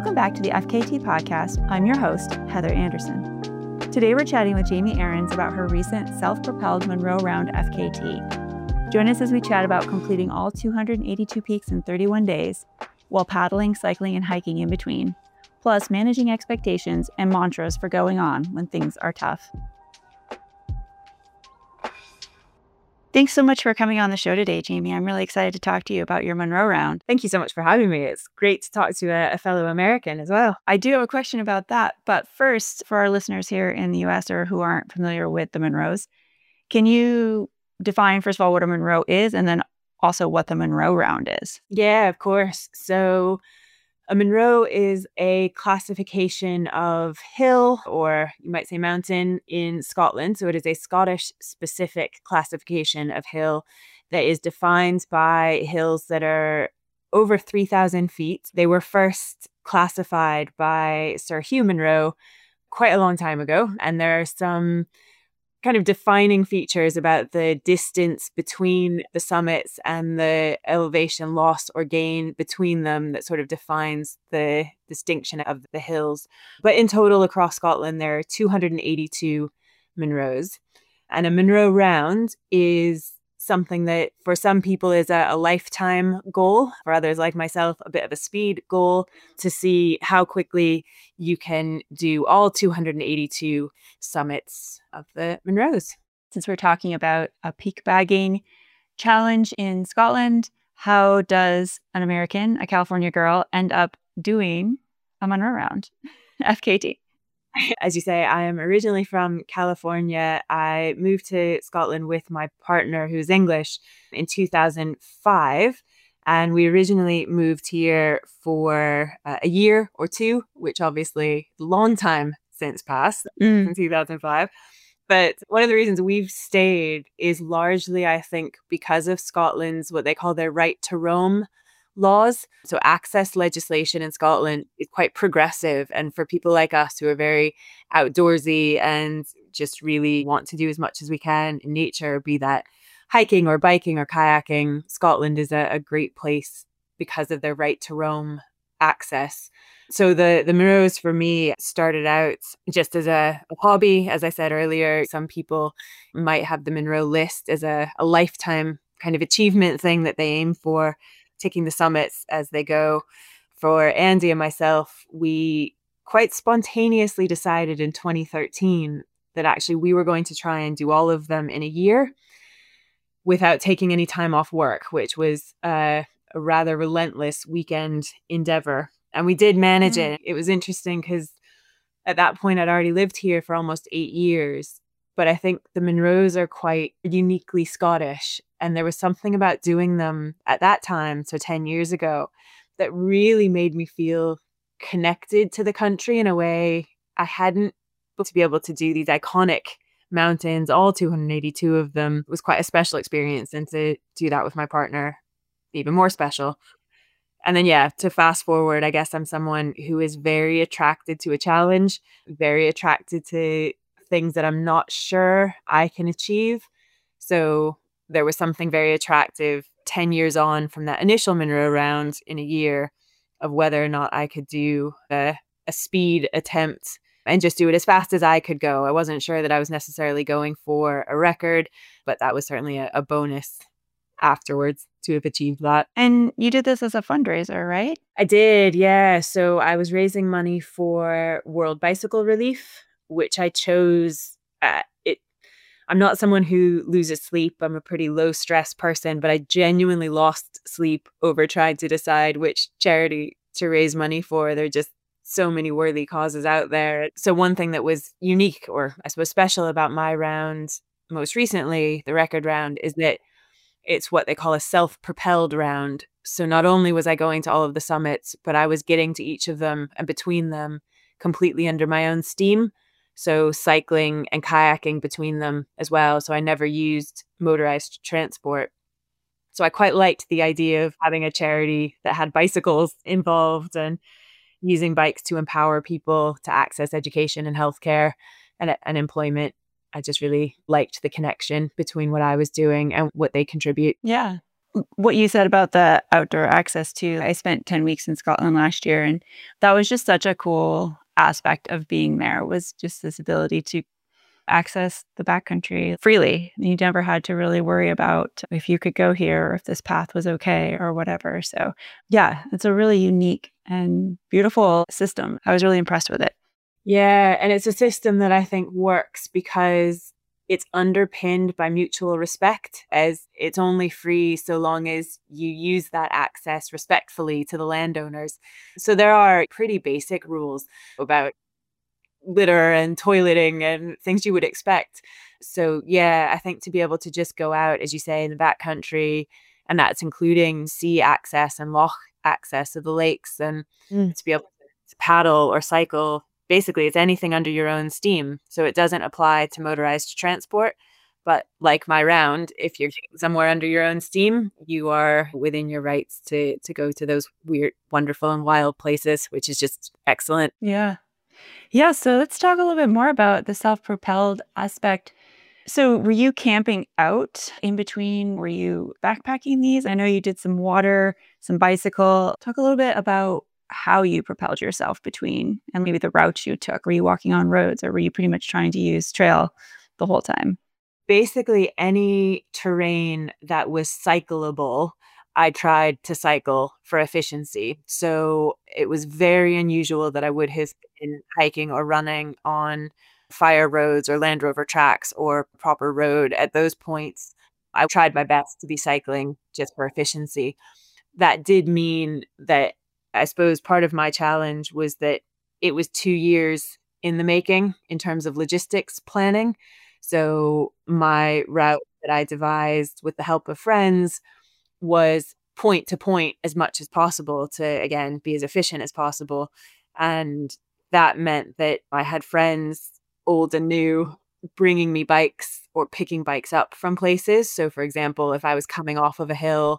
Welcome back to the FKT podcast. I'm your host, Heather Anderson. Today we're chatting with Jamie Ahrens about her recent self-propelled Munro Round FKT. Join us as we chat about completing all 282 peaks in 31 days, while paddling, cycling, and hiking in between, plus managing expectations and mantras for going on when things are tough. Thanks so much for coming on the show today, Jamie. I'm really excited to talk to you about your Munro Round. Thank you so much for having me. It's great to talk to a fellow American as well. I do have a question about that. But first, for our listeners here in the US or who aren't familiar with the Munros, can you define, first of all, what a Munro is and then also what the Munro Round is? Yeah, of course. So a Munro is a classification of hill, or you might say mountain, in Scotland. So it is a Scottish-specific classification of hill that is defined by hills that are over 3,000 feet. They were first classified by Sir Hugh Munro quite a long time ago, and there are some kind of defining features about the distance between the summits and the elevation loss or gain between them that sort of defines the distinction of the hills. But in total across Scotland, there are 282 Munros. And a Munro Round is something that for some people is a lifetime goal, for others like myself, a bit of a speed goal, to see how quickly you can do all 282 summits of the Munros. Since we're talking about a peak bagging challenge in Scotland, how does an American, a California girl, end up doing a Munro Round FKT? As you say, I am originally from California. I moved to Scotland with my partner, who's English, in 2005. And we originally moved here for a year or two, which obviously long time since passed, in 2005. But one of the reasons we've stayed is largely, I think, because of Scotland's, what they call their right to roam laws. So access legislation in Scotland is quite progressive. And for people like us who are very outdoorsy and just really want to do as much as we can in nature, be that hiking or biking or kayaking, Scotland is a great place because of their right to roam access. So the Munros for me started out just as a hobby. As I said earlier, some people might have the Munro list as a lifetime kind of achievement thing that they aim for, taking the summits as they go. For Andy and myself, we quite spontaneously decided in 2013 that actually we were going to try and do all of them in a year without taking any time off work, which was a rather relentless weekend endeavor. And we did manage it. It was interesting because at that point I'd already lived here for almost 8 years. But I think the Munros are quite uniquely Scottish. And there was something about doing them at that time, so 10 years ago, that really made me feel connected to the country in a way I hadn't. To be able to do these iconic mountains, all 282 of them, was quite a special experience. And to do that with my partner, even more special. And then, yeah, to fast forward, I guess I'm someone who is very attracted to a challenge, very attracted to things that I'm not sure I can achieve. So there was something very attractive 10 years on from that initial Munro Round in a year of whether or not I could do a speed attempt and just do it as fast as I could go. I wasn't sure that I was necessarily going for a record, but that was certainly a bonus afterwards to have achieved that. And you did this as a fundraiser, right? I did, yeah. So I was raising money for World Bicycle Relief, which I chose. I'm not someone who loses sleep. I'm a pretty low stress person, but I genuinely lost sleep over trying to decide which charity to raise money for. There are just so many worthy causes out there. So one thing that was unique, or I suppose special, about my round most recently, the record round, is that it's what they call a self-propelled round. So not only was I going to all of the summits, but I was getting to each of them and between them completely under my own steam. So cycling and kayaking between them as well. So I never used motorized transport. So I quite liked the idea of having a charity that had bicycles involved and using bikes to empower people to access education and healthcare and employment. I just really liked the connection between what I was doing and what they contribute. Yeah. what you said about the outdoor access too. I spent 10 weeks in Scotland last year, and that was just such a cool aspect of being there, was just this ability to access the backcountry freely. You never had to really worry about if you could go here or if this path was okay or whatever. So yeah, it's a really unique and beautiful system. I was really impressed with it. Yeah, and it's a system that I think works because it's underpinned by mutual respect, as it's only free so long as you use that access respectfully to the landowners. So there are pretty basic rules about litter and toileting and things you would expect. So yeah, I think to be able to just go out, as you say, in the backcountry, and that's including sea access and loch access of the lakes, and to be able to paddle or cycle, basically it's anything under your own steam. So it doesn't apply to motorized transport. But like my round, if you're somewhere under your own steam, you are within your rights to go to those weird, wonderful and wild places, which is just excellent. Yeah. Yeah, so let's talk a little bit more about the self-propelled aspect. So were you camping out in between? Were you backpacking these? I know you did some water, some bicycle. Talk a little bit about how you propelled yourself between and maybe the routes you took. Were you walking on roads or were you pretty much trying to use trail the whole time? Basically, any terrain that was cyclable, I tried to cycle for efficiency. So it was very unusual that I would have been hiking or running on fire roads or Land Rover tracks or proper road at those points. I tried my best to be cycling just for efficiency. That did mean that I suppose part of my challenge was that it was 2 years in the making in terms of logistics planning. So my route that I devised with the help of friends was point to point as much as possible to, again, be as efficient as possible. And that meant that I had friends, old and new, bringing me bikes or picking bikes up from places. So, for example, if I was coming off of a hill,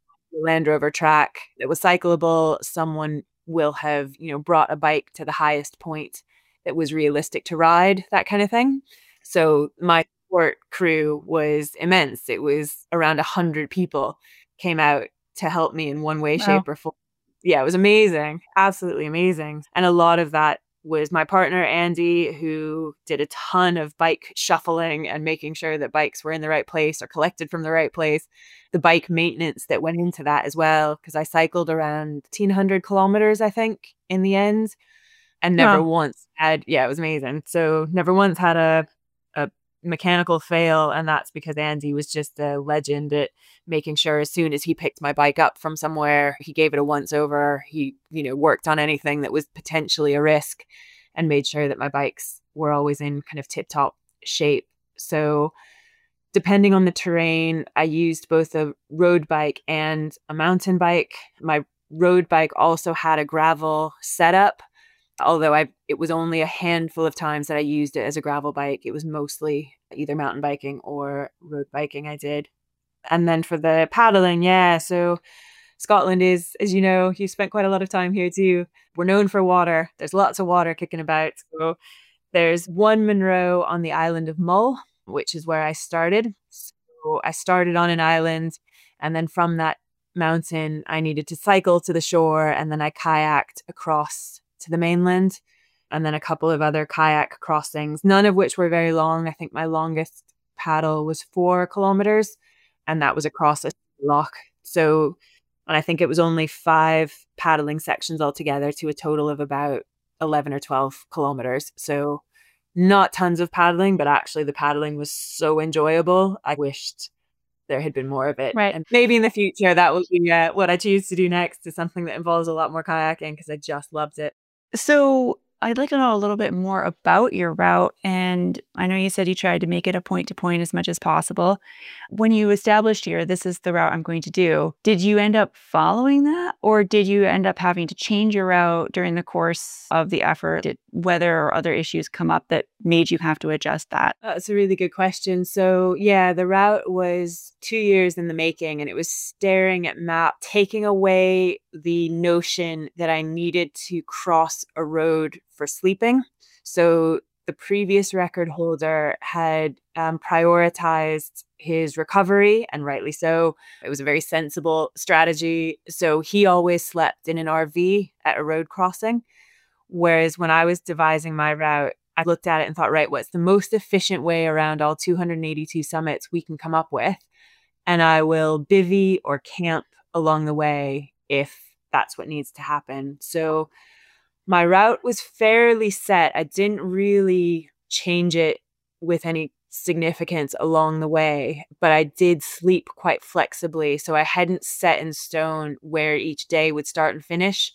Land Rover track that was cyclable, someone will have, brought a bike to the highest point that was realistic to ride, that kind of thing. So my support crew was immense. It was around 100 people came out to help me in one way, Wow. shape, or form. Yeah, it was amazing. Absolutely amazing. And a lot of that was my partner, Andy, who did a ton of bike shuffling and making sure that bikes were in the right place or collected from the right place. The bike maintenance that went into that as well, because I cycled around 1,500 kilometers, I think, in the end, and never Wow. once had, yeah, it was amazing. So never once had a mechanical fail, and that's because Andy was just a legend at making sure as soon as he picked my bike up from somewhere, he gave it a once over. He, worked on anything that was potentially a risk and made sure that my bikes were always in kind of tip-top shape. So depending on the terrain, I used both a road bike and a mountain bike. My road bike also had a gravel setup, although it was only a handful of times that I used it as a gravel bike. It was mostly either mountain biking or road biking I did. And then for the paddling, yeah, so Scotland is, as you know, you spent quite a lot of time here too. We're known for water. There's lots of water kicking about. So there's one Munro on the island of Mull, which is where I started. So I started on an island, and then from that mountain, I needed to cycle to the shore, and then I kayaked across to the mainland, and then a couple of other kayak crossings, none of which were very long. I think my longest paddle was 4 kilometers, and that was across a loch. So, and I think it was only 5 paddling sections altogether to a total of about 11 or 12 kilometers. So not tons of paddling, but actually the paddling was so enjoyable. I wished there had been more of it. Right. And maybe in the future that will be what I choose to do next, is something that involves a lot more kayaking, because I just loved it. So I'd like to know a little bit more about your route. And I know you said you tried to make it a point to point as much as possible. When you established here, this is the route I'm going to do, did you end up following that? Or did you end up having to change your route during the course of the effort? Did weather or other issues come up that made you have to adjust that? That's a really good question. So yeah, the route was 2 years in the making, and it was staring at map, taking away the notion that I needed to cross a road for sleeping. So the previous record holder had prioritized his recovery, and rightly so. It was a very sensible strategy. So he always slept in an RV at a road crossing. Whereas when I was devising my route, I looked at it and thought, right, what's the most efficient way around all 282 summits we can come up with? And I will bivvy or camp along the way if that's what needs to happen. So my route was fairly set. I didn't really change it with any significance along the way, but I did sleep quite flexibly. So I hadn't set in stone where each day would start and finish.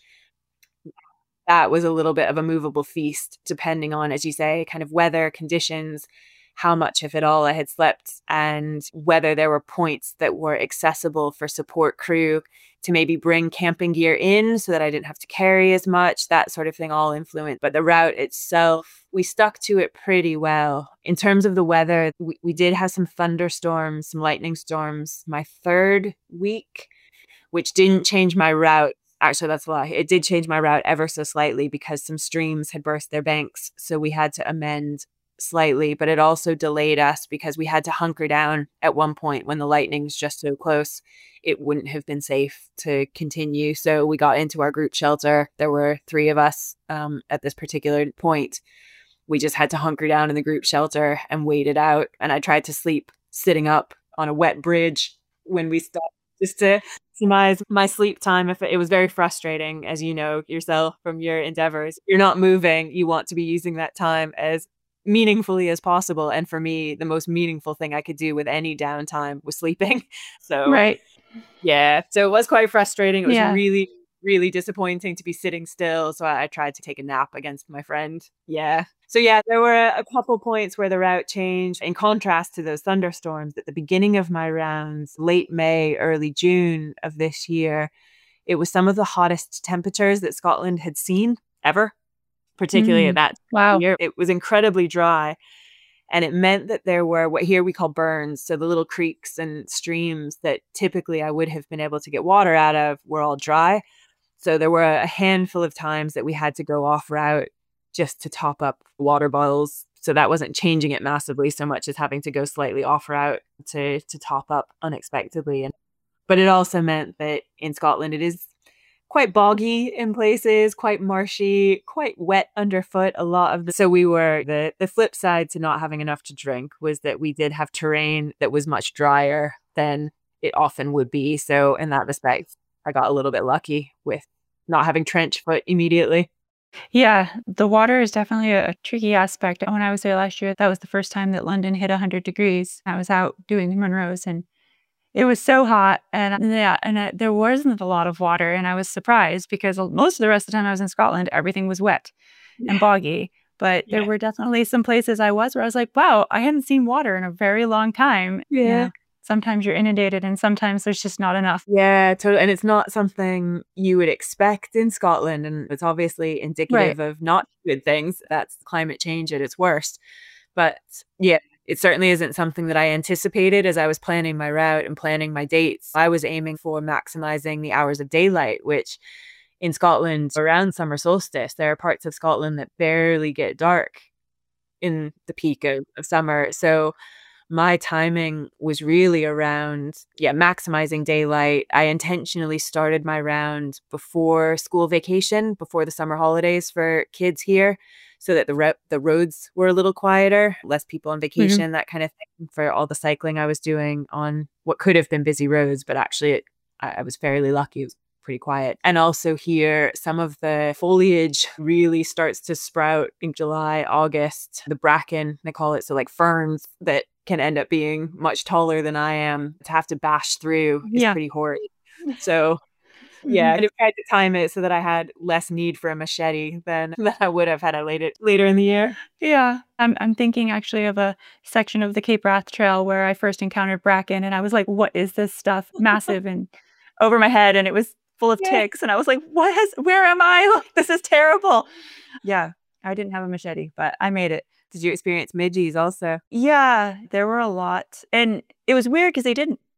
That was a little bit of a movable feast, depending on, as you say, kind of weather conditions, how much, if at all, I had slept, and whether there were points that were accessible for support crew to maybe bring camping gear in so that I didn't have to carry as much, that sort of thing all influenced. But the route itself, we stuck to it pretty well. In terms of the weather, we did have some thunderstorms, some lightning storms my third week, which didn't change my route. Actually, that's a lie. It did change my route ever so slightly because some streams had burst their banks. So we had to amend slightly, but it also delayed us because we had to hunker down at one point when the lightning was just so close. It wouldn't have been safe to continue. So we got into our group shelter. There were 3 of us at this particular point. We just had to hunker down in the group shelter and wait it out. And I tried to sleep sitting up on a wet bridge when we stopped, just to maximize my sleep time. If it was very frustrating, as you know yourself from your endeavors. You're not moving. You want to be using that time as meaningfully as possible. And for me, the most meaningful thing I could do with any downtime was sleeping. So, Right. yeah. So it was quite frustrating. It was really, really disappointing to be sitting still. So I tried to take a nap against my friend. Yeah. So yeah, there were a couple points where the route changed. In contrast to those thunderstorms at the beginning of my rounds, late May, early June of this year, it was some of the hottest temperatures that Scotland had seen ever, particularly at that year. It was incredibly dry. And it meant that there were what here we call burns. So the little creeks and streams that typically I would have been able to get water out of were all dry. So there were a handful of times that we had to go off route just to top up water bottles. So that wasn't changing it massively so much as having to go slightly off route to top up unexpectedly. But it also meant that in Scotland, it is quite boggy in places, quite marshy, quite wet underfoot. So we were, the flip side to not having enough to drink was that we did have terrain that was much drier than it often would be. So in that respect, I got a little bit lucky with not having trench foot immediately. Yeah, the water is definitely a tricky aspect. When I was there last year, that was the first time that London hit 100 degrees. I was out doing Munros and it was so hot. And there wasn't a lot of water. And I was surprised because most of the rest of the time I was in Scotland, everything was wet and boggy. But there were definitely some places I was where I was like, wow, I hadn't seen water in a very long time. Yeah. You know, sometimes you're inundated and sometimes there's just not enough. Yeah, totally. And it's not something you would expect in Scotland. And it's obviously indicative of not good things. That's climate change at its worst. But yeah, it certainly isn't something that I anticipated as I was planning my route and planning my dates. I was aiming for maximizing the hours of daylight, which in Scotland around summer solstice, there are parts of Scotland that barely get dark in the peak of summer. So my timing was really around, maximizing daylight. I intentionally started my round before school vacation, before the summer holidays for kids here, so that the roads were a little quieter, less people on vacation, that kind of thing, for all the cycling I was doing on what could have been busy roads, but actually I was fairly lucky. It was pretty quiet. And also here, some of the foliage really starts to sprout in July, August. The bracken, they call it, so like ferns that can end up being much taller than I am, to have to bash through is pretty horrid. So yeah, and I tried to time it so that I had less need for a machete than I would have had I later in the year. Yeah. I'm thinking actually of a section of the Cape Wrath Trail where I first encountered bracken and I was like, what is this stuff? Massive and over my head, and it was full of ticks. And I was like, where am I? Like, this is terrible. Yeah, I didn't have a machete, but I made it. Did you experience midges also? Yeah, there were a lot. And it was weird because they didn't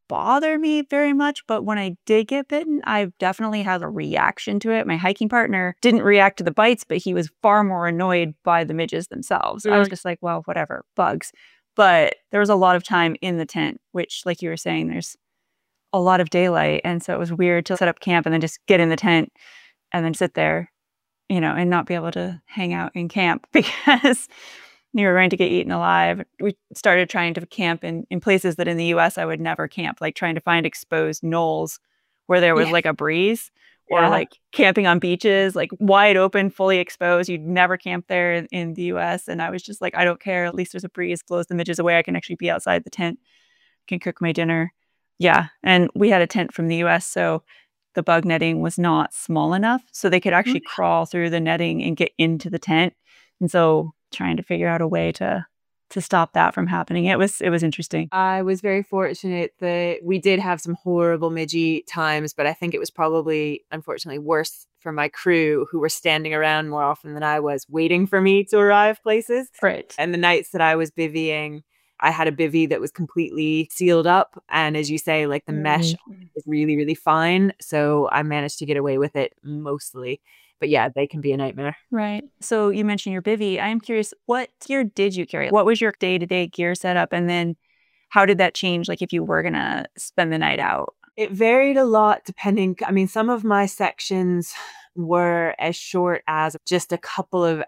bother me very much, but when I did get bitten, I've definitely had a reaction to it. My hiking partner didn't react to the bites, but he was far more annoyed by the midges themselves. I was just like, well, whatever, bugs. But there was a lot of time in the tent, which, like you were saying, there's a lot of daylight. And so it was weird to set up camp and then just get in the tent and then sit there, and not be able to hang out in camp because you were going to get eaten alive. We started trying to camp in places that in the US I would never camp, like trying to find exposed knolls where there was like a breeze, or like camping on beaches, like wide open, fully exposed. You'd never camp there in the US. And I was just like, I don't care. At least there's a breeze, blows the midges away. I can actually be outside the tent, can cook my dinner. Yeah. And we had a tent from the US, so the bug netting was not small enough. So they could actually crawl through the netting and get into the tent. And so trying to figure out a way to stop that from happening. It was interesting. I was very fortunate that we did have some horrible midgie times, but I think it was probably, unfortunately, worse for my crew, who were standing around more often than I was, waiting for me to arrive places. Right. And the nights that I was bivvying, I had a bivvy that was completely sealed up. And as you say, like the mesh is really, really fine. So I managed to get away with it mostly. But yeah, they can be a nightmare. Right. So you mentioned your bivvy. I am curious, what gear did you carry? What was your day-to-day gear setup? And then how did that change, like if you were going to spend the night out? It varied a lot depending. I mean, some of my sections were as short as just a couple of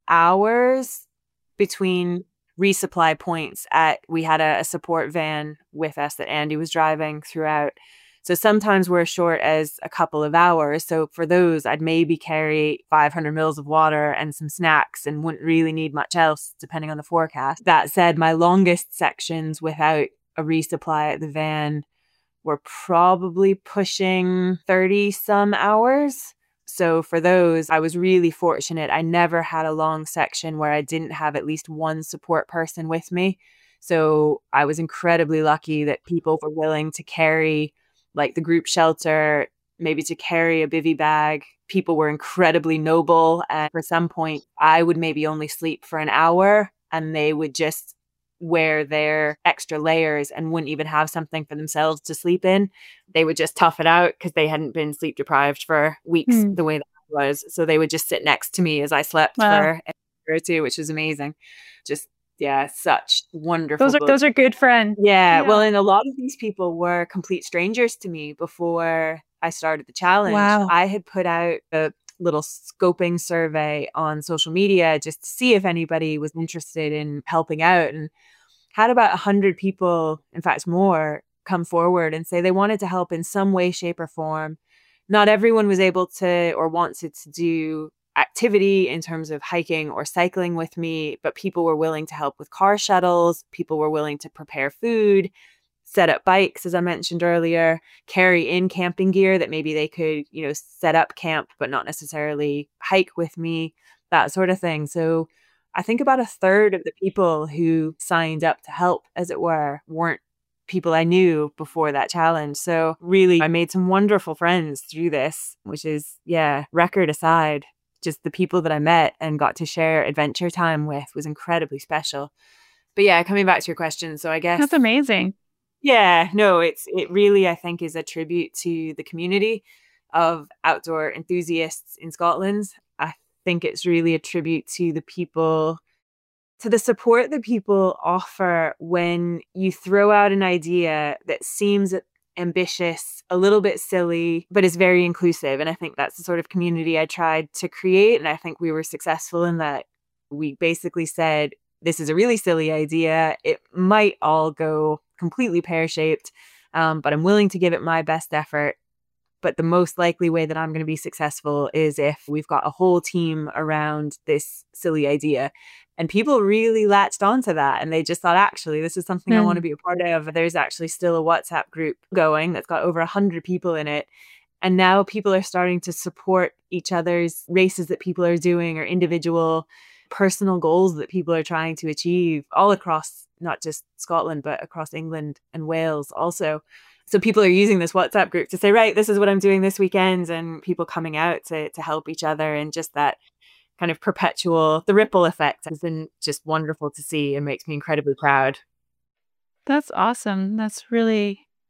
hours between resupply points. We had a support van with us that Andy was driving throughout. So sometimes we're as short as a couple of hours. So for those, I'd maybe carry 500 mils of water and some snacks and wouldn't really need much else depending on the forecast. That said, my longest sections without a resupply at the van were probably pushing 30 some hours. So for those, I was really fortunate. I never had a long section where I didn't have at least one support person with me. So I was incredibly lucky that people were willing to carry like the group shelter, maybe to carry a bivy bag. People were incredibly noble. And for some point, I would maybe only sleep for an hour and they would just wear their extra layers and wouldn't even have something for themselves to sleep in. They would just tough it out because they hadn't been sleep deprived for weeks the way that I was. So they would just sit next to me as I slept for an hour or two, which was amazing. Just such wonderful. Those are good friends. Yeah. Well, and a lot of these people were complete strangers to me before I started the challenge. Wow. I had put out a little scoping survey on social media just to see if anybody was interested in helping out, and had about 100 people, in fact more, come forward and say they wanted to help in some way, shape, or form. Not everyone was able to or wanted to do activity in terms of hiking or cycling with me, but people were willing to help with car shuttles. People were willing to prepare food, set up bikes, as I mentioned earlier, carry in camping gear that maybe they could, set up camp, but not necessarily hike with me, that sort of thing. So I think about a third of the people who signed up to help, as it were, weren't people I knew before that challenge. So really, I made some wonderful friends through this, which is, record aside, just the people that I met and got to share adventure time with was incredibly special. But coming back to your question, so I guess that's amazing. Yeah, no, it really, I think, is a tribute to the community of outdoor enthusiasts in Scotland. I think it's really a tribute to the people, to the support that people offer when you throw out an idea that seems ambitious, a little bit silly, but is very inclusive. And I think that's the sort of community I tried to create. And I think we were successful in that. We basically said, this is a really silly idea. It might all go completely pear-shaped, but I'm willing to give it my best effort. But the most likely way that I'm going to be successful is if we've got a whole team around this silly idea. And people really latched onto that. And they just thought, actually, this is something I want to be a part of. There's actually still a WhatsApp group going that's got over 100 people in it. And now people are starting to support each other's races that people are doing, or individual personal goals that people are trying to achieve all across, not just Scotland, but across England and Wales also. So people are using this WhatsApp group to say, right, this is what I'm doing this weekend, and people coming out to help each other. And just that kind of the ripple effect has been just wonderful to see and makes me incredibly proud. That's awesome. That's really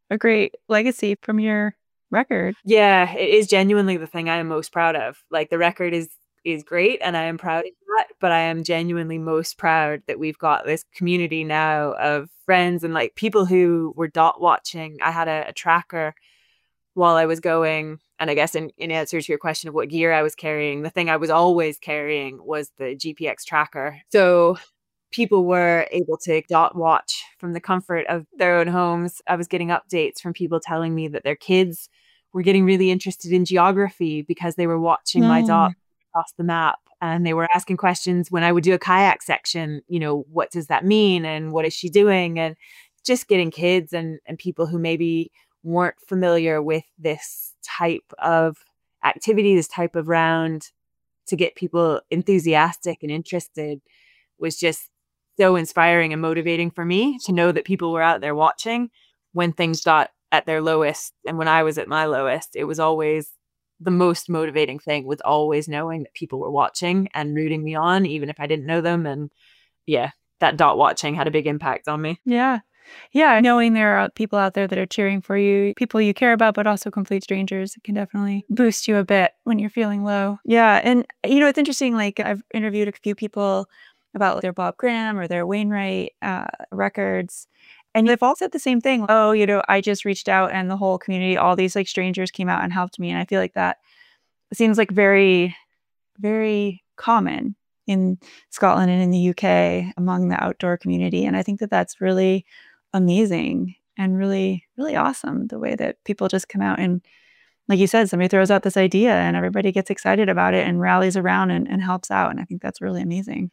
a great legacy from your record. Yeah, it is genuinely the thing I am most proud of. Like the record is great and I am proud of that, but I am genuinely most proud that we've got this community now of friends and like people who were dot watching. I had a tracker while I was going, and I guess in answer to your question of what gear I was carrying, the thing I was always carrying was the GPX tracker. So people were able to dot watch from the comfort of their own homes. I was getting updates from people telling me that their kids were getting really interested in geography because they were watching my dot across the map. And they were asking questions when I would do a kayak section, what does that mean? And what is she doing? And just getting kids and people who maybe weren't familiar with this type of activity, this type of round, to get people enthusiastic and interested was just so inspiring and motivating for me to know that people were out there watching when things got at their lowest. And when I was at my lowest, it was always the most motivating thing, was always knowing that people were watching and rooting me on, even if I didn't know them. And yeah, that dot watching had a big impact on me. Yeah. Yeah. Knowing there are people out there that are cheering for you, people you care about, but also complete strangers, it can definitely boost you a bit when you're feeling low. Yeah. And, it's interesting. Like I've interviewed a few people about their Bob Graham or their Wainwright records. And they've all said the same thing. Oh, I just reached out and the whole community, all these like strangers came out and helped me. And I feel like that seems like very, very common in Scotland and in the UK among the outdoor community. And I think that that's really amazing and really, really awesome, the way that people just come out and, like you said, somebody throws out this idea and everybody gets excited about it and rallies around and helps out. And I think that's really amazing.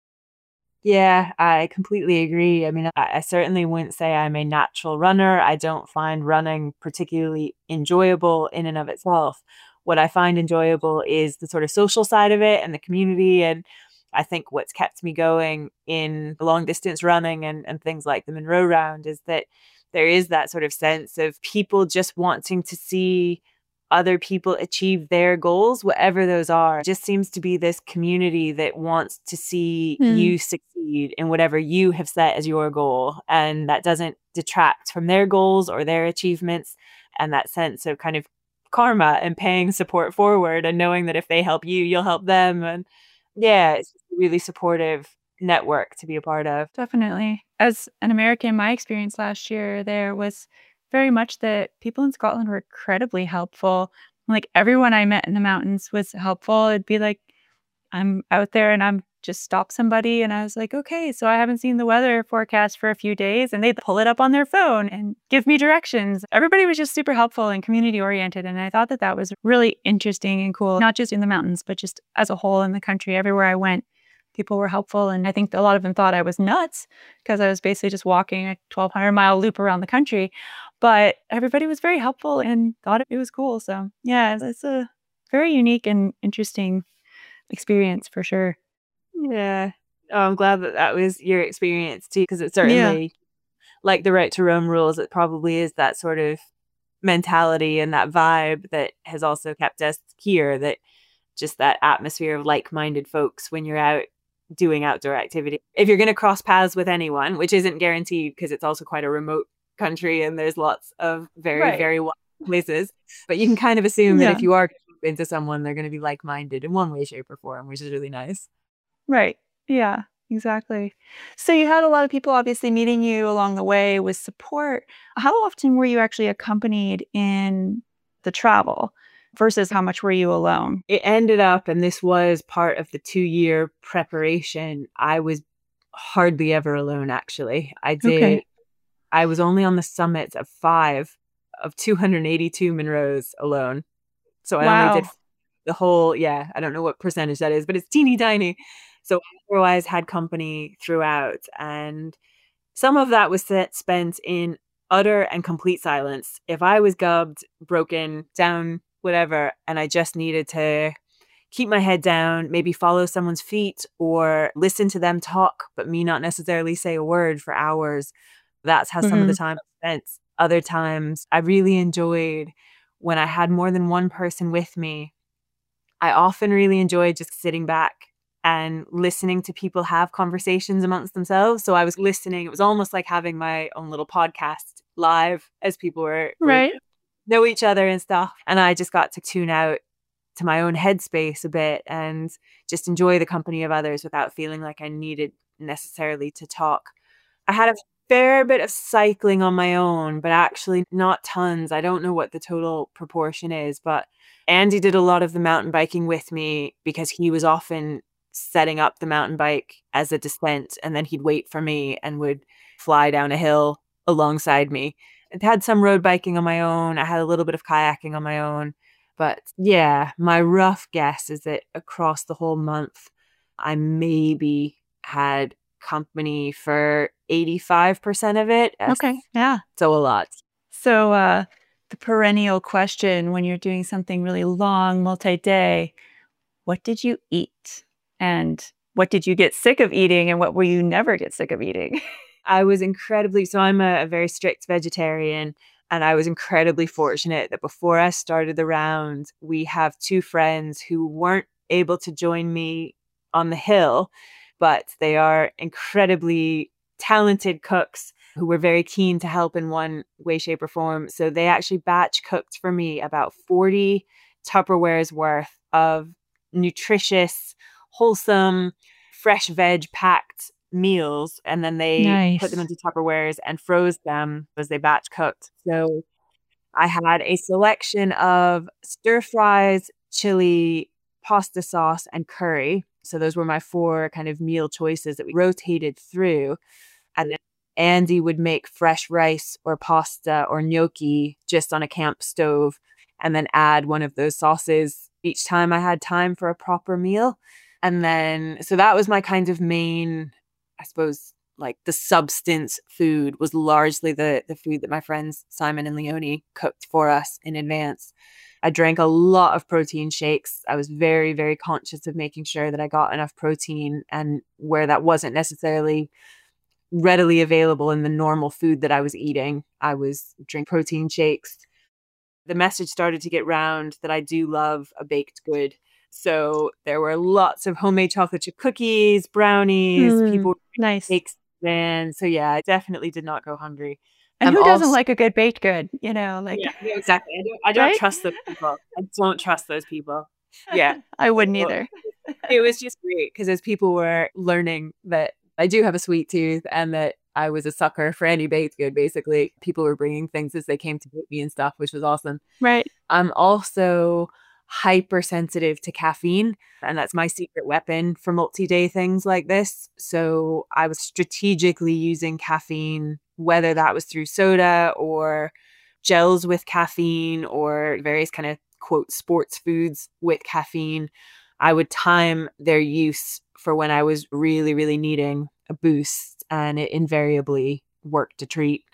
Yeah, I completely agree. I mean, I certainly wouldn't say I'm a natural runner. I don't find running particularly enjoyable in and of itself. What I find enjoyable is the sort of social side of it and the community. And I think what's kept me going in long distance running and things like the Monroe Round is that there is that sort of sense of people just wanting to see other people achieve their goals, whatever those are. It just seems to be this community that wants to see you succeed in whatever you have set as your goal. And that doesn't detract from their goals or their achievements. And that sense of kind of karma and paying support forward and knowing that if they help you, you'll help them. And yeah, it's just a really supportive network to be a part of. Definitely. As an American, my experience last year there was very much that people in Scotland were incredibly helpful. Like everyone I met in the mountains was helpful. It'd be like, I'm out there and I'm just stop somebody and I was like, okay, so I haven't seen the weather forecast for a few days, and they'd pull it up on their phone and give me directions. Everybody was just super helpful and community oriented. And I thought that that was really interesting and cool, not just in the mountains, but just as a whole in the country. Everywhere I went, people were helpful. And I think a lot of them thought I was nuts because I was basically just walking a 1,200-mile loop around the country. But everybody was very helpful and thought it was cool. So yeah, it's a very unique and interesting experience for sure. Yeah. Oh, I'm glad that that was your experience too, because it's certainly like the Right to Roam rules. It probably is that sort of mentality and that vibe that has also kept us here, that just that atmosphere of like-minded folks when you're out doing outdoor activity. If you're going to cross paths with anyone, which isn't guaranteed because it's also quite a remote country and there's lots of very, very wild places, but you can kind of assume that if you are into someone, they're going to be like-minded in one way, shape, or form, which is really nice. Right. Yeah, exactly. So you had a lot of people obviously meeting you along the way with support. How often were you actually accompanied in the travel versus how much were you alone? It ended up, and this was part of the 2-year preparation, I was hardly ever alone, actually. I was only on the summits of 5 of 282 Monroes alone. So I only did the whole, I don't know what percentage that is, but it's teeny tiny. So I otherwise had company throughout. And some of that was spent in utter and complete silence. If I was gubbed, broken down, whatever, and I just needed to keep my head down, maybe follow someone's feet or listen to them talk, but me not necessarily say a word for hours, that's how some of the time I spent. Other times I really enjoyed when I had more than one person with me. I often really enjoyed just sitting back and listening to people have conversations amongst themselves. So I was listening. It was almost like having my own little podcast live as people were Right. know each other and stuff. And I just got to tune out to my own headspace a bit and just enjoy the company of others without feeling like I needed necessarily to talk. I had a fair bit of cycling on my own, but actually not tons. I don't know what the total proportion is, but Andy did a lot of the mountain biking with me because he was often setting up the mountain bike as a descent, and then he'd wait for me and would fly down a hill alongside me. I had some road biking on my own. I had a little bit of kayaking on my own. But yeah, my rough guess is that across the whole month, I maybe had company for 85% of it. Okay. Yeah. So a lot. So the perennial question when you're doing something really long, multi-day, what did you eat? And what did you get sick of eating? And what will you never get sick of eating? I was so I'm a very strict vegetarian. And I was incredibly fortunate that before I started the round, we have two friends who weren't able to join me on the hill, but they are incredibly talented cooks who were very keen to help in one way, shape, or form. So they actually batch cooked for me about 40 Tupperwares worth of nutritious, wholesome, fresh veg packed meals, and then they put them Nice. into Tupperwares and froze them as they batch cooked. So I had a selection of stir fries, chili, pasta sauce, and curry. So those were my four kind of meal choices that we rotated through. And then Andy would make fresh rice or pasta or gnocchi just on a camp stove and then add one of those sauces each time I had time for a proper meal. And then, so that was my kind of main, I suppose, like the substance food was largely the food that my friends Simon and Leonie cooked for us in advance. I drank a lot of protein shakes. I was very, very conscious of making sure that I got enough protein, and where that wasn't necessarily readily available in the normal food that I was eating, I was drinking protein shakes. The message started to get round that I do love a baked good. So there were lots of homemade chocolate chip cookies, brownies, people Nice. cakes. And so, yeah, I definitely did not go hungry. And I'm who doesn't also, like a good baked good? Like, yeah, exactly. I don't right? trust those people. I don't trust those people. Yeah. I wouldn't So either. it was just great because as people were learning that I do have a sweet tooth and that I was a sucker for any baked good, basically, people were bringing things as they came to meet me and stuff, which was awesome. Right. I'm also hypersensitive to caffeine, and that's my secret weapon for multi-day things like this. So I was strategically using caffeine, whether that was through soda or gels with caffeine or various kind of quote sports foods with caffeine. I would time their use for when I was really, really needing a boost, and it invariably worked a treat.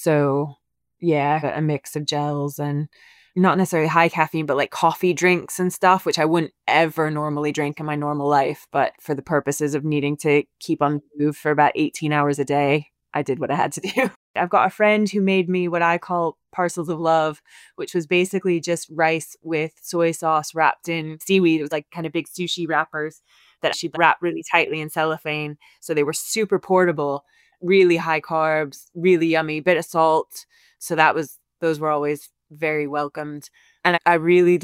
So yeah, a mix of gels and not necessarily high caffeine, but like coffee drinks and stuff, which I wouldn't ever normally drink in my normal life. But for the purposes of needing to keep on the move for about 18 hours a day, I did what I had to do. I've got a friend who made me what I call parcels of love, which was basically just rice with soy sauce wrapped in seaweed. It was like kind of big sushi wrappers that she wrapped really tightly in cellophane. So they were super portable, really high carbs, really yummy, bit of salt. So those were always very welcomed. And I really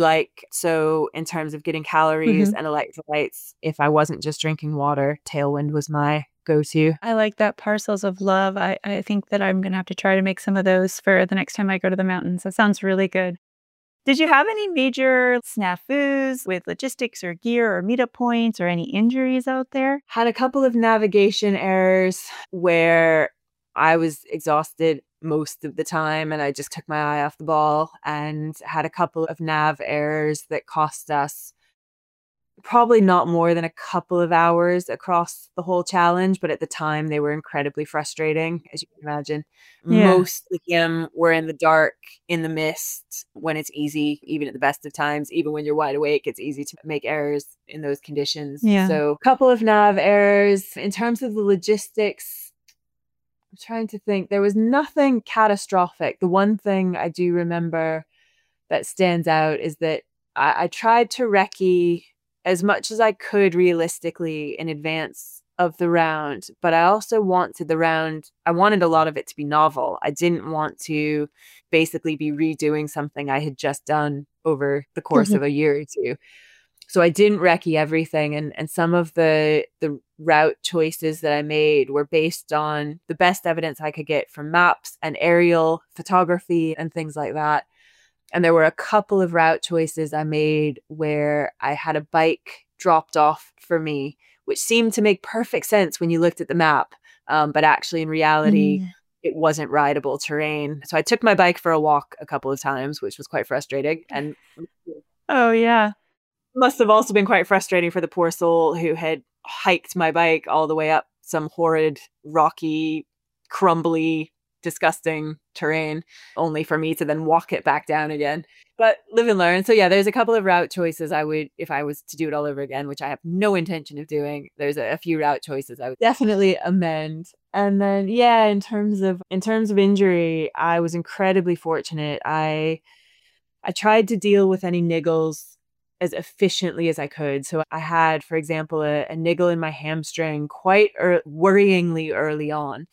so in terms of getting calories and electrolytes, if I wasn't just drinking water, Tailwind was my go-to. I like that parcels of love. I think that I'm going to have to try to make some of those for the next time I go to the mountains. That sounds really good. Did you have any major snafus with logistics or gear or meetup points or any injuries out there? Had a couple of navigation errors where I was exhausted most of the time and I just took my eye off the ball, and had a couple of nav errors that cost us probably not more than a couple of hours across the whole challenge, but at the time they were incredibly frustrating, as you can imagine. Yeah. Most of them were in the dark, in the mist, when it's easy, even at the best of times, even when you're wide awake, it's easy to make errors in those conditions. Yeah. So a couple of nav errors. In terms of the logistics, I'm trying to think, there was nothing catastrophic. The one thing I do remember that stands out is that I tried to recce as much as I could realistically in advance of the round, but I also wanted I wanted a lot of it to be novel. I didn't want to basically be redoing something I had just done over the course of a year or two. So I didn't recce everything. And some of the route choices that I made were based on the best evidence I could get from maps and aerial photography and things like that. And there were a couple of route choices I made where I had a bike dropped off for me, which seemed to make perfect sense when you looked at the map. But actually, in reality, it wasn't rideable terrain. So I took my bike for a walk a couple of times, which was quite frustrating. And oh, yeah. Must have also been quite frustrating for the poor soul who had hiked my bike all the way up some horrid, rocky, crumbly, disgusting terrain, only for me to then walk it back down again. But live and learn. So yeah, there's a couple of route choices I would, if I was to do it all over again, which I have no intention of doing, there's a few route choices I would definitely amend. And then, yeah, in terms of injury, I was incredibly fortunate. I tried to deal with any niggles as efficiently as I could. So I had, for example, a niggle in my hamstring quite worryingly early on.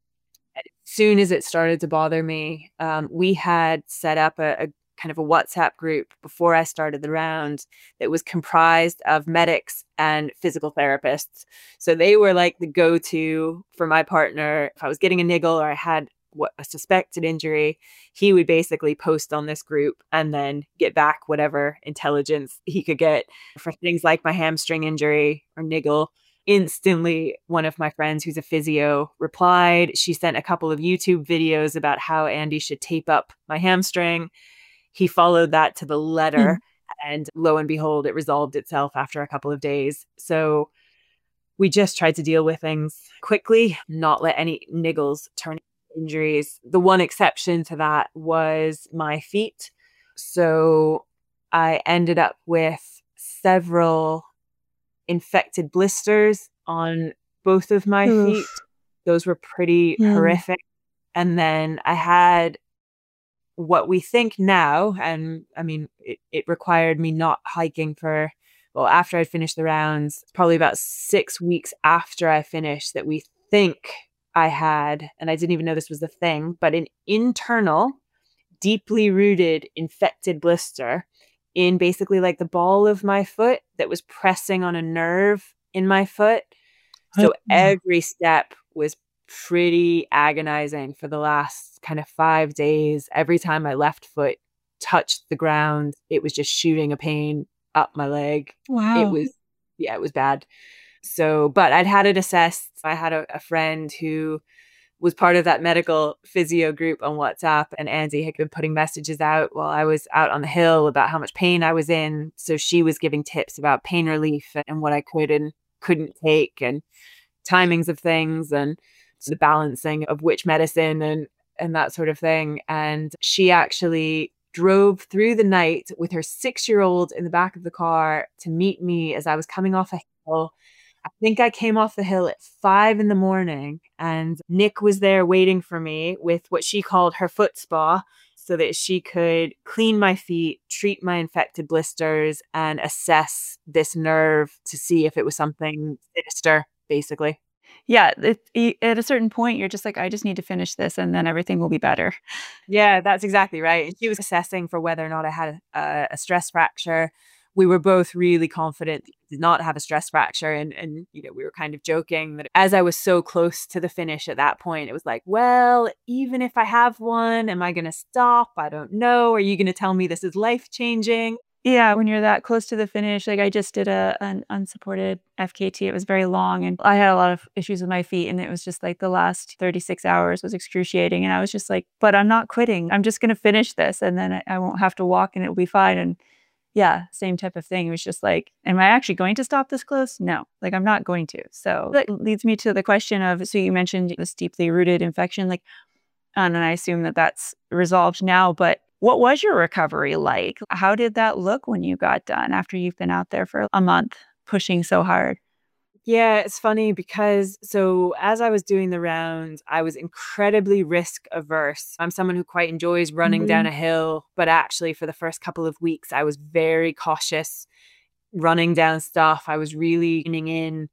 As soon as it started to bother me, we had set up a kind of a WhatsApp group before I started the round that was comprised of medics and physical therapists. So they were like the go-to for my partner. If I was getting a niggle or I had a suspected injury, he would basically post on this group and then get back whatever intelligence he could get. For things like my hamstring injury or niggle, instantly one of my friends who's a physio replied. She sent a couple of YouTube videos about how Andy should tape up my hamstring. He followed that to the letter, and lo and behold, it resolved itself after a couple of days. So we just tried to deal with things quickly, not let any niggles turn injuries. The one exception to that was my feet. So I ended up with several infected blisters on both of my feet. Those were pretty horrific. And then I had what we think now, and I mean, it required me not hiking for, well, after I'd finished the rounds, probably about 6 weeks after I finished, that we think I had, and I didn't even know this was a thing, but an internal, deeply rooted infected blister in basically like the ball of my foot that was pressing on a nerve in my foot. So every step was pretty agonizing for the last kind of 5 days. Every time my left foot touched the ground, it was just shooting a pain up my leg. Wow. It was bad. So, but I'd had it assessed. I had a friend who was part of that medical physio group on WhatsApp, and Andy had been putting messages out while I was out on the hill about how much pain I was in. So she was giving tips about pain relief and what I could and couldn't take and timings of things and the balancing of which medicine and that sort of thing. And she actually drove through the night with her 6-year-old in the back of the car to meet me as I was coming off a hill. I think I came off the hill at 5 a.m, and Nick was there waiting for me with what she called her foot spa so that she could clean my feet, treat my infected blisters, and assess this nerve to see if it was something sinister, basically. Yeah, at a certain point, you're just like, I just need to finish this and then everything will be better. Yeah, that's exactly right. And she was assessing for whether or not I had a stress fracture. We were both really confident I did not have a stress fracture. And you know, we were kind of joking that as I was so close to the finish at that point, it was like, well, even if I have one, am I going to stop? I don't know. Are you going to tell me this is life-changing? Yeah, when you're that close to the finish, like I just did an unsupported FKT. It was very long and I had a lot of issues with my feet, and it was just like the last 36 hours was excruciating. And I was just like, but I'm not quitting. I'm just going to finish this and then I won't have to walk and it'll be fine. And yeah, same type of thing. It was just like, am I actually going to stop this close? No, like I'm not going to. So that leads me to the question of, so you mentioned this deeply rooted infection, like, and I assume that that's resolved now, but what was your recovery like? How did that look when you got done after you've been out there for a month pushing so hard? Yeah, it's funny because so as I was doing the rounds, I was incredibly risk averse. I'm someone who quite enjoys running down a hill, but actually for the first couple of weeks, I was very cautious running down stuff. I was really leaning in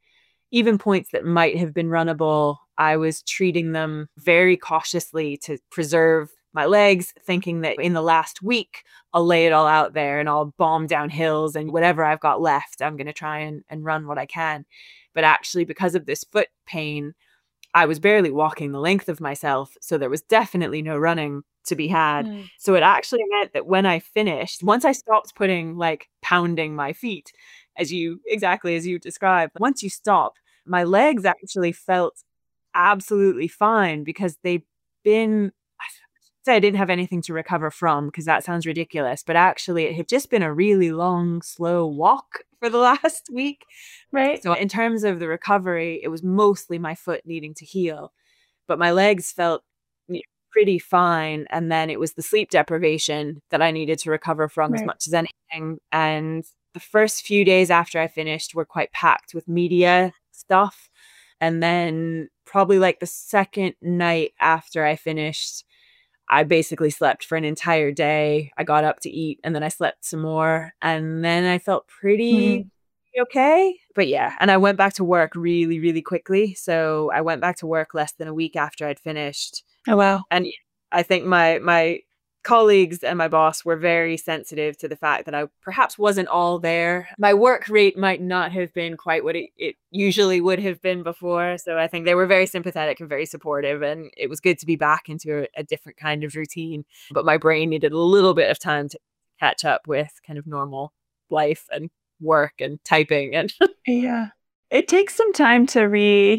even points that might have been runnable, I was treating them very cautiously to preserve my legs, thinking that in the last week, I'll lay it all out there and I'll bomb down hills, and whatever I've got left, I'm going to try and run what I can. But actually, because of this foot pain, I was barely walking the length of myself. So there was definitely no running to be had. So it actually meant that when I finished, once I stopped pounding my feet, exactly as you described, once you stop, my legs actually felt absolutely fine because they'd been, I didn't have anything to recover from, because that sounds ridiculous, but actually it had just been a really long, slow walk for the last week. Right. So in terms of the recovery, it was mostly my foot needing to heal, but my legs felt pretty fine. And then it was the sleep deprivation that I needed to recover from as much as anything. And the first few days after I finished were quite packed with media stuff. And then probably like the second night after I finished, I basically slept for an entire day. I got up to eat and then I slept some more. And then I felt pretty okay. But yeah, and I went back to work really, really quickly. So I went back to work less than a week after I'd finished. Oh, wow. And I think my colleagues and my boss were very sensitive to the fact that I perhaps wasn't all there. My work rate might not have been quite what it usually would have been before. So I think they were very sympathetic and very supportive. And it was good to be back into a different kind of routine. But my brain needed a little bit of time to catch up with kind of normal life and work and typing. And yeah, it takes some time to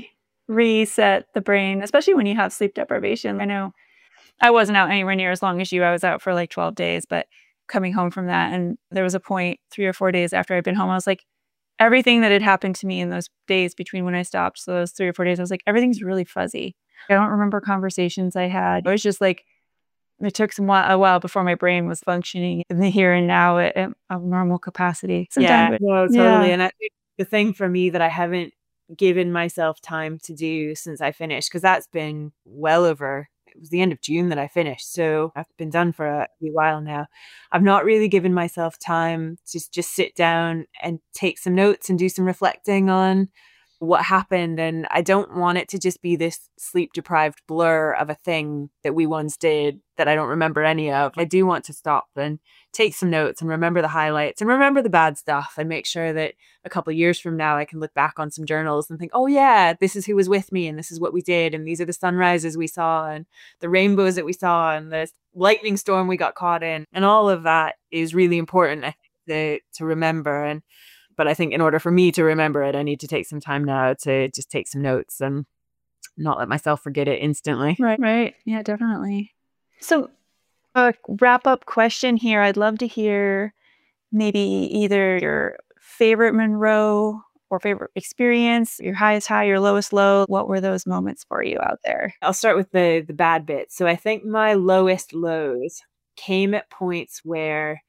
reset the brain, especially when you have sleep deprivation. I know I wasn't out anywhere near as long as you. I was out for like 12 days, but coming home from that, and there was a point 3 or 4 days after I'd been home, I was like, everything that had happened to me in those days between when I stopped, so those 3 or 4 days, I was like, everything's really fuzzy. I don't remember conversations I had. It was just like, it took a while before my brain was functioning in the here and now at a normal capacity. Sometimes totally. And I think the thing for me that I haven't given myself time to do since I finished, because that's been well over, it was the end of June that I finished. So I've been done for a while now. I've not really given myself time to just sit down and take some notes and do some reflecting on what happened. And I don't want it to just be this sleep deprived blur of a thing that we once did that I don't remember any of. I do want to stop and take some notes and remember the highlights and remember the bad stuff, and make sure that a couple of years from now I can look back on some journals and think, oh yeah, this is who was with me and this is what we did, and these are the sunrises we saw and the rainbows that we saw and the lightning storm we got caught in. And all of that is really important, I think, to remember. But I think in order for me to remember it, I need to take some time now to just take some notes and not let myself forget it instantly. Right. Yeah, definitely. So a wrap-up question here. I'd love to hear maybe either your favorite Monroe or favorite experience, your highest high, your lowest low. What were those moments for you out there? I'll start with the bad bits. So I think my lowest lows came at points where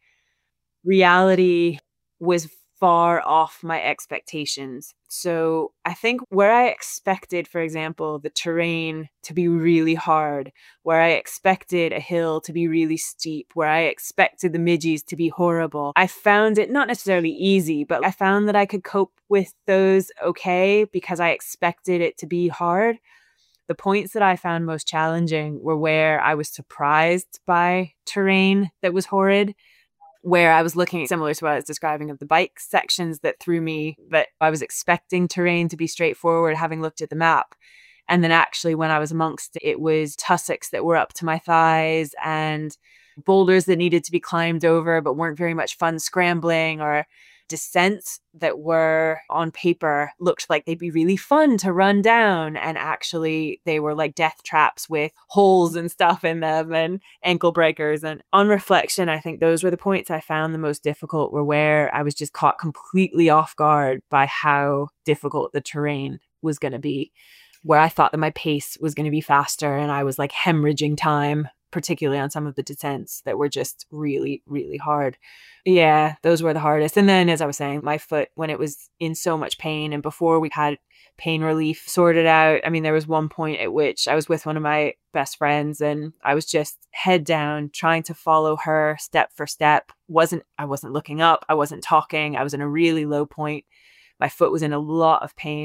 reality was far off my expectations. So I think where I expected, for example, the terrain to be really hard, where I expected a hill to be really steep, where I expected the midges to be horrible, I found it not necessarily easy, but I found that I could cope with those okay because I expected it to be hard. The points that I found most challenging were where I was surprised by terrain that was horrid, where I was looking similar to what I was describing of the bike sections that threw me, but I was expecting terrain to be straightforward, having looked at the map. And then actually when I was amongst it was tussocks that were up to my thighs and boulders that needed to be climbed over, but weren't very much fun scrambling, or descents that were on paper looked like they'd be really fun to run down, and actually they were like death traps with holes and stuff in them and ankle breakers. And on reflection, I think those were the points I found the most difficult, were where I was just caught completely off guard by how difficult the terrain was going to be, where I thought that my pace was going to be faster and I was like hemorrhaging time, particularly on some of the descents that were just really, really hard. Yeah, those were the hardest. And then, as I was saying, my foot, when it was in so much pain and before we had pain relief sorted out, I mean, there was one point at which I was with one of my best friends and I was just head down trying to follow her step for step. I wasn't looking up. I wasn't talking. I was in a really low point. My foot was in a lot of pain.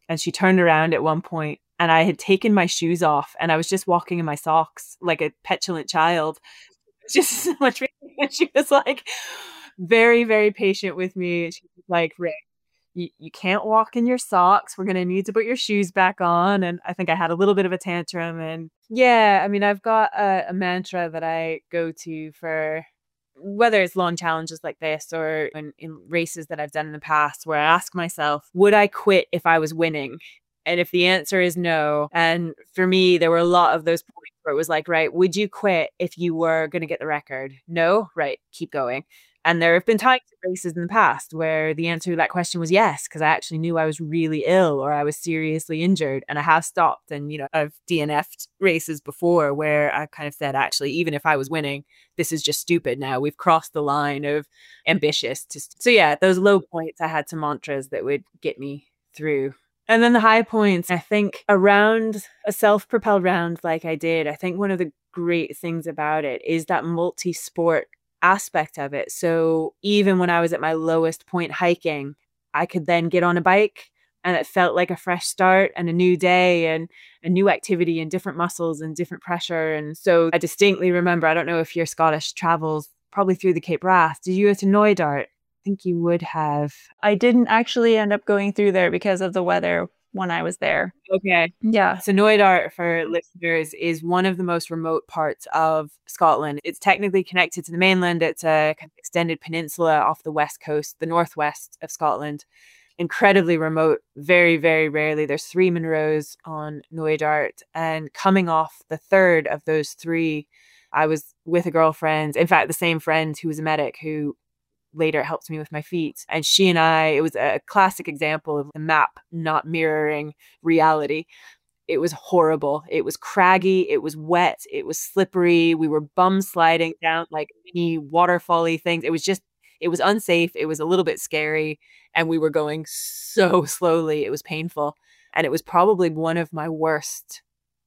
And she turned around at one point and I had taken my shoes off and I was just walking in my socks like a petulant child. Just so much. And she was like very, very patient with me. She was like, Rick, you can't walk in your socks. We're going to need to put your shoes back on. And I think I had a little bit of a tantrum. And yeah, I mean, I've got a mantra that I go to for whether it's long challenges like this or in races that I've done in the past, where I ask myself, would I quit if I was winning? And if the answer is no, and for me, there were a lot of those points where it was like, right, would you quit if you were going to get the record? No, right, keep going. And there have been times in races in the past where the answer to that question was yes, because I actually knew I was really ill or I was seriously injured, and I have stopped. And, you know, I've DNF'd races before where I kind of said, actually, even if I was winning, this is just stupid now. We've crossed the line of ambitious. So yeah, those low points, I had some mantras that would get me through. And then the high points, I think around a self-propelled round like I did, I think one of the great things about it is that multi-sport aspect of it. So even when I was at my lowest point hiking, I could then get on a bike and it felt like a fresh start and a new day and a new activity and different muscles and different pressure. And so I distinctly remember, I don't know if your Scottish travels probably through the Cape Wrath. Did you go to Knoydart? I think you would have. I didn't actually end up going through there because of the weather when I was there. Okay. Yeah. So Knoydart, for listeners, is one of the most remote parts of Scotland. It's technically connected to the mainland. It's a kind of extended peninsula off the west coast, the northwest of Scotland. Incredibly remote. Very, very rarely. There's 3 Munros on Knoydart. And coming off the third of those 3, I was with a girlfriend, in fact, the same friend who was a medic who later helped me with my feet. And she and I, it was a classic example of the map not mirroring reality. It was horrible. It was craggy. It was wet. It was slippery. We were bum sliding down like mini waterfally things. It was unsafe. It was a little bit scary. And we were going so slowly. It was painful. And it was probably one of my worst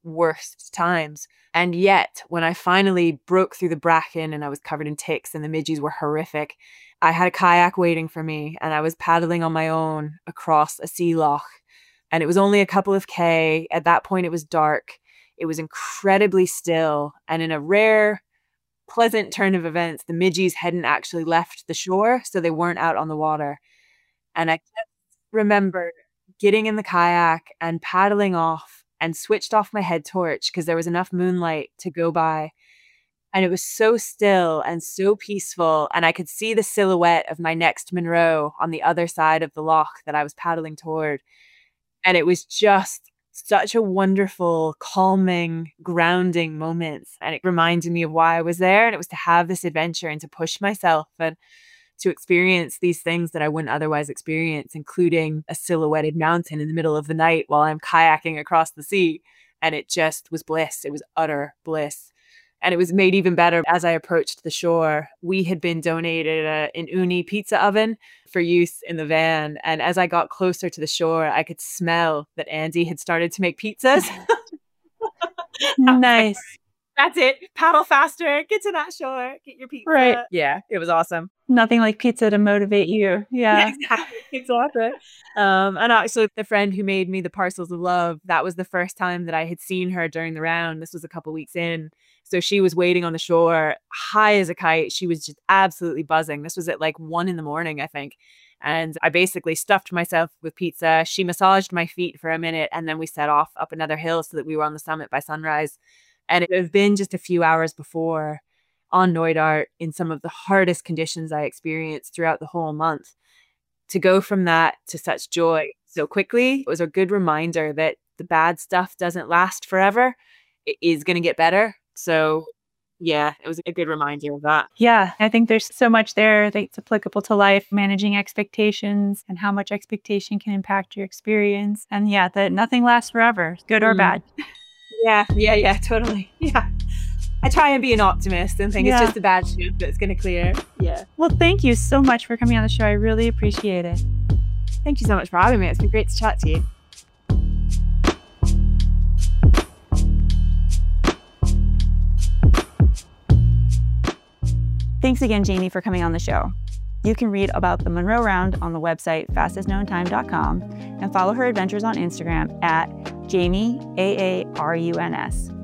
times. And yet, when I finally broke through the bracken and I was covered in ticks and the midges were horrific, I had a kayak waiting for me and I was paddling on my own across a sea loch. And it was only a couple of K. At that point, it was dark. It was incredibly still. And in a rare, pleasant turn of events, the midges hadn't actually left the shore, so they weren't out on the water. And I just remember getting in the kayak and paddling off and switched off my head torch because there was enough moonlight to go by. And it was so still and so peaceful. And I could see the silhouette of my next Munro on the other side of the loch that I was paddling toward. And it was just such a wonderful, calming, grounding moment. And it reminded me of why I was there. And it was to have this adventure and to push myself and to experience these things that I wouldn't otherwise experience, including a silhouetted mountain in the middle of the night while I'm kayaking across the sea. And it just was bliss. It was utter bliss. And it was made even better as I approached the shore. We had been donated an Uni pizza oven for use in the van. And as I got closer to the shore, I could smell that Andy had started to make pizzas. Nice. That's it. Paddle faster. Get to that shore. Get your pizza. Right. Yeah, it was awesome. Nothing like pizza to motivate you. Yeah. Exactly. And actually, the friend who made me the parcels of love, that was the first time that I had seen her during the round. This was a couple weeks in. So she was waiting on the shore, high as a kite. She was just absolutely buzzing. This was at like 1 a.m, I think. And I basically stuffed myself with pizza. She massaged my feet for a minute, and then we set off up another hill so that we were on the summit by sunrise. And it had been just a few hours before on Knoydart in some of the hardest conditions I experienced throughout the whole month. To go from that to such joy so quickly, it was a good reminder that the bad stuff doesn't last forever. It is going to get better. So yeah, it was a good reminder of that. Yeah, I think there's so much there that's applicable to life, managing expectations and how much expectation can impact your experience. And yeah, that nothing lasts forever, good or bad. Yeah, totally. Yeah. I try and be an optimist and think it's just a bad ship that's going to clear. Yeah. Well, thank you so much for coming on the show. I really appreciate it. Thank you so much for having me. It's been great to chat to you. Thanks again, Jamie, for coming on the show. You can read about the Monroe Round on the website fastestknowntime.com and follow her adventures on Instagram at JamieAARUNS.